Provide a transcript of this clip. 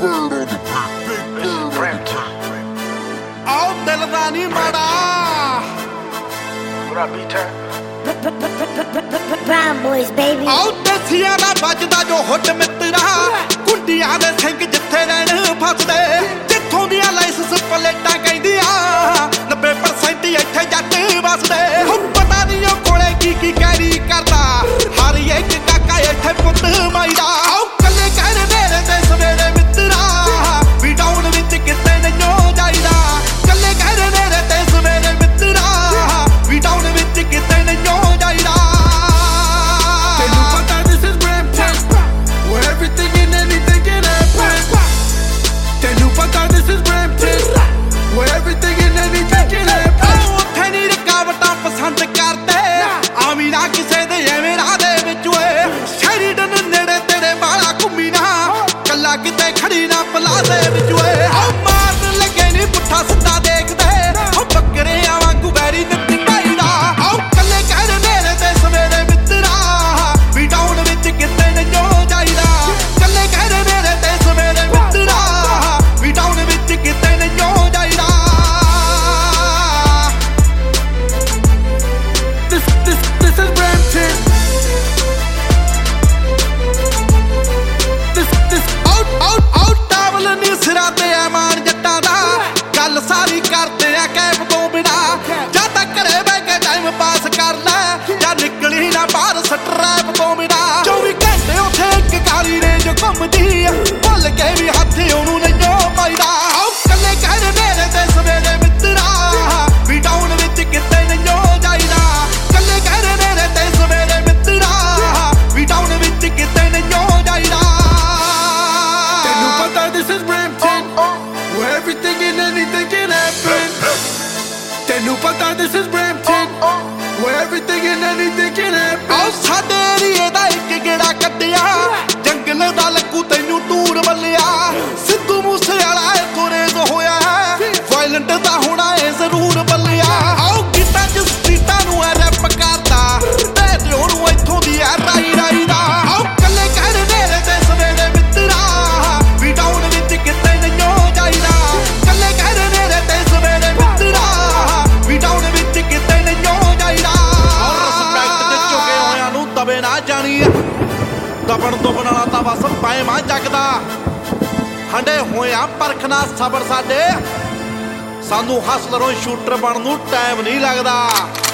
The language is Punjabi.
आओ दिल दा नी माड़ा Brown boys, baby. आओ देसियां दा बजदा जो हुट मित्रा कुंडियां दे सिंह जिथे रहन फसदे जिथों दियां लाइसेंस प्लेटां कहंदियां 90% इत्थे जट वसदे हुण पता नहीं ओ कोले की कैरी करदा हर एक काका इत्थे पुੱਤ माईदा आओ कल्ले कहर नेरे ते सवेरे मित्रा भी डाउन विच किते नहीं जाईदा कल्ले कहर नेरे ते सवेरे मित्रा भी डाउन विच किते नहीं जाईदा This is Brampton, where everything and anything can happen. ਉੱਥੇ ਨਹੀਂ ਰੁਕਾਵਟਾਂ ਪਸੰਦ ਕਰਦੇ ਆਵੀਂ ਨਾ ਕਿਸੇ ਦੇ ਐਵੇਂ ਰਾਹ ਦੇ ਵਿੱਚ ਓਏ ਸ਼ੈਰੀਡਨ ਨੇੜੇ ਤੇਰੇ ਵਾਲਾ ਘੁੰਮੀ ਨਾ ਕੱਲਾ ਕਿਤੇ ਖੜੀ ਨਾ ਪਲਾਜ਼ੇ ਵਿੱਚ ਓਏ ਆਹ ਮਾਰਨ ਲੱਗੇ ਨੀ ਪੁੱਠਾ ਸਿੱਧਾ ਦੇਖਦੇ ਉਹ ਬੱਕਰਿਆਂ ਵਾਂਗੂ ਬੈਰੀ ਨਿੱਤੀ ਢਾਈਦਾ ਆਹ ਕੱਲੇ ਕਹਿਰ ਨੇੜੇ ਤੇ ਸਵੇਰੇ ਮਿੱਤਰਾ ਵੀ ਡਾਊਨ ਵਿੱਚ ਕਿਤੇ ਨਹੀਂ ਜਾਈਦਾ ਕੱਲੇ ਕਹਿਰ ਨੇੜੇ ਤੇ ਸਵੇਰੇ ਮਿੱਤਰਾ ਵੀ ਡਾਊਨ ਵਿੱਚ ਕਿਤੇ ਨਹੀਂ ਜਾਈਦਾ This is Brampton. Out towel ਨੀ ਸਿਰਾਂ ਤੇ ਆ ਮਾਨ ਜੱਟਾਂ ਦਾ ਗੱਲ ਸਾਰੀ ਕਰਦੇ ਆ ਕੈਬ ਤੋਂ ਬਿਨਾ ਜਾਂ ਤਾਂ ਘਰੇ ਬਹਿ ਕੇ ਟਾਈਮ ਪਾਸ ਕਰ ਲੈ ਜਾਂ ਨਿਕਲੀ ਨਾ ਬਾਹਰ ਸਟਰੈਪ ਤੋਂ ਬਿਨਾ 24 ਘੰਟੇ ਉੱਥੇ ਇੱਕ ਕਾਲੀ ਰੇਂਜ ਘੁੰਮਦੀ ਆ ਭੁੱਲ ਕੇ ਵੀ ਹੱਥ ਉਹਨੂੰ ਨਹੀਂ ਪਾਈਦਾ ਆਓ ਕੱਲੇ ਕਹਿਰ ਨੇਰੇ ਤੇ ਸਵੇਰੇ ਮਿੱਤਰਾ ਵੀ ਡਾਊਨ ਵਿੱਚ ਕਿਤੇ ਨਹੀਂ ਜਾਈਦਾ ਕੱਲੇ ਕਹਿਰ ਨੇਰੇ ਤੇ ਸਵੇਰੇ ਮਿੱਤਰਾ ਵੀ ਡਾਊਨ ਵਿੱਚ ਕਿਤੇ ਨਹੀਂ ਜਾਈਦਾ ਤੈਨੂੰ ਪਤਾ this is Brampton, where everything and anything can happen. ਤੈਨੂੰ ਪਤਾ this is Brampton, where everything and anything can happen. ਆਓ ਸਾਡੇ ਏਰੀਏ ਦਾ ਇੱਕ ਗੇੜਾ ਕੱਢਿਆ ਜੰਗਲ ਦਾ ਲੱਗੂ ਤੈਨੂੰ ਟੂਰ ਵੱਲਿਆ ਸਿੱਧੂ ਮੂਸੇ ਵਾਲਾ ਇੱਥੋਂ ਰੇਜ਼ ਹੋਇਆ ਵਾਇਲੈਂਟ ਦਾ ਹੋਣਾ ਏ ਜ਼ਰੂਰ ਬੱਲਿਆ ਆਓ ਗੀਤਾਂ ਚ ਸਟਰੀਟਾਂ ਨੂੰ ਐ ਰੈਪ ਕਰਦਾ ਤੇ ਦਿਓ ਨੂੰ ਇੱਥੋਂ ਦੀ ਐ ਰਾਈ ਦਾ ਆਓ ਕੱਲੇ ਕਹਿਰ ਨੇਰੇ ਤੇ ਸਵੇਰੇ ਮਿੱਤਰਾ ਵੀ ਡਾਊਨ ਵਿੱਚ ਕਿਤੇ ਨਹੀਂ ਜਾਈਦਾ ਕੱਲੇ ਕਹਿਰ ਨੇਰੇ ਤੇ ਸਵੇਰੇ ਮਿੱਤਰਾ ਵੀ ਡਾਊਨ ਵਿੱਚ ਕਿਤੇ ਨਹੀਂ ਜਾਈਦਾ ਔਰ ਰਿਸਪੈਕਟ ਦੇ ਝੁਕੇ ਹੋਇਆਂ ਨੂੰ ਦਬੇ ਨਾ ਜਾਣੀ ਦਬਣ ਦੁਬਣ ਵਾਲਾ ਤਾਂ ਬਸ ਪੈਮਾ ਜਗਦਾ ਹੰਡੇ ਹੋਇਆ ਪਰਖਣਾ ਸਬਰ ਸਾਡੇ ਸਾਨੂੰ ਹਸਲਰੋਂ ਸ਼ੂਟਰ ਬਣਨ ਨੂੰ ਟਾਈਮ ਨਹੀਂ ਲੱਗਦਾ।